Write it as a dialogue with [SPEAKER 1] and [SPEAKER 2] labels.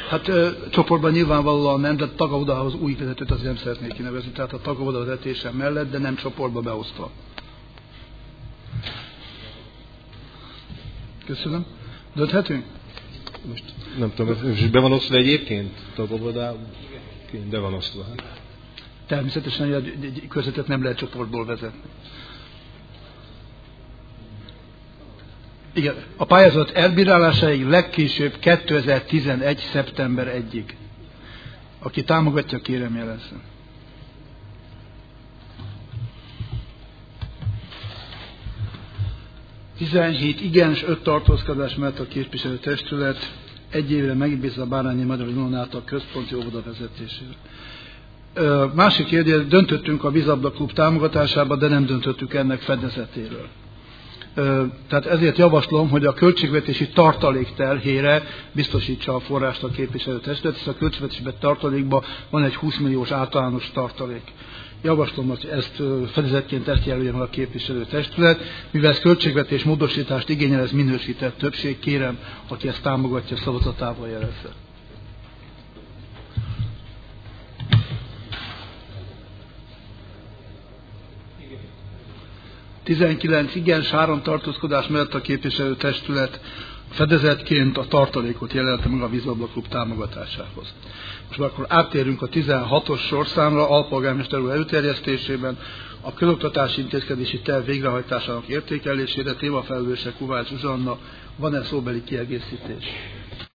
[SPEAKER 1] Hát csoportban nyilvánvalóan nem, de tagavodához új vezetőt azért nem szeretnék kinevezni, tehát a tagavoda vezetése mellett, de nem csoportba beosztva. Köszönöm. Dönthetünk?
[SPEAKER 2] Most nem tudom, most be van osztva egyébként? Tagavodáként be van osztva.
[SPEAKER 1] Természetesen egy közvetet nem lehet csoportból vezetni. Igen, a pályázat elbírálásáig legkésőbb 2011. szeptember 1-ig. Aki támogatja, kérem jelezzen. ...17 igen és 5 tartózkodás mellett a képviselőtestület 1 évre megbízza a Bárányi Magyar Ilona a központi óvoda vezetésére. Másik kérdés, döntöttünk a Vízlabda Klub támogatásába, de nem döntöttük ennek fedezetéről. Tehát ezért javaslom, hogy a költségvetési tartalék terhére biztosítsa a forrást a képviselőtestület, hisz a költségvetési tartalékban van egy 20 milliós általános tartalék. Javaslom, hogy ezt fedezetként ezt jelölje meg a képviselőtestület, mivel ez költségvetés módosítást igényel, ez minősített többség, kérem, aki ezt támogatja, szavazatával jelezze. ...19 igen, 3 tartózkodás mellett a képviselőtestület fedezetként a tartalékot jelelte meg a Vízlabda Klub támogatásához. Most akkor áttérünk a 16-os sorszámra, alpolgármester úr előterjesztésében a közoktatási intézkedési terv végrehajtásának értékelésére, témafelelőse Kovács Zsuzsanna. Van-e szóbeli kiegészítés?